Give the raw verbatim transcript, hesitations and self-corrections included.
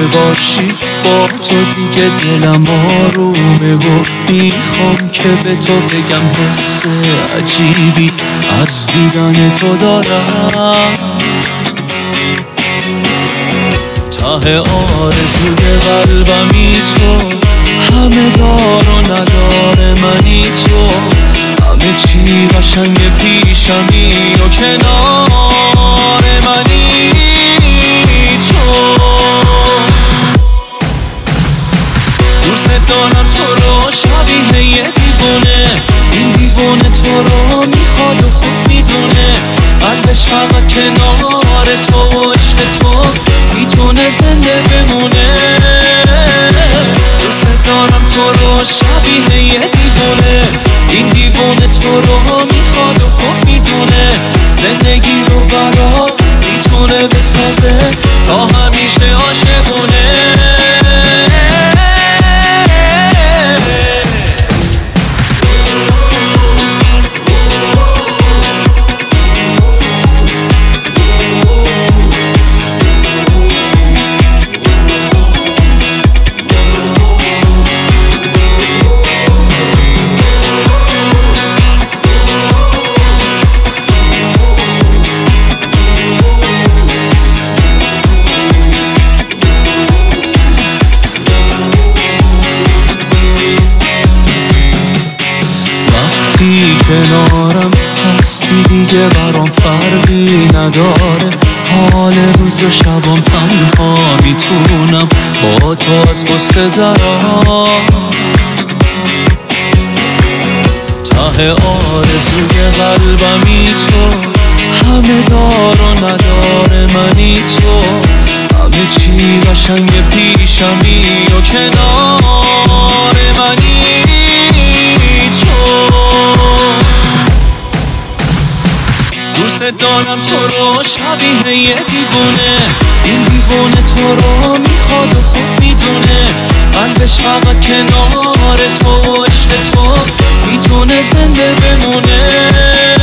باشی با تو دیگه دلم آرومه و میخوام که به تو بگم حس عجیبی از دیدن تو دارم. ته آرزوی قلبمی تو، همه دار و ندار منی تو، همه چی قشنگ پیشمی و کنار منی تو. دوست دارم تو رو شبیه یه دیوونه، این دیوونه تو رو میخواد و خوب میدونه، قلبش فقط کنار تو و عشق تو میتونه زنده بمونه. دوست دارم تو رو شبیه یه دیوونه، این دیوونه تو رو میخواد و خوب میدونه، زندگی رو برات میتونه بسازه تا همیشه عاشقونه. کنارم هستی دیگه برام فرقی نداره، حال روز و شبام تنها میتونم با تو از قصه درام. ته آرزوی قلبمی تو، همه دار و ندار منی تو، همه چی قشنگ پیشمی و کنار منی تو. دوست دارم تو رو شبیه یه دیوونه، این دیوونه تو رو میخواد و خوب میدونه، قلبش فقط کنار تو و عشق تو میتونه زنده بمونه.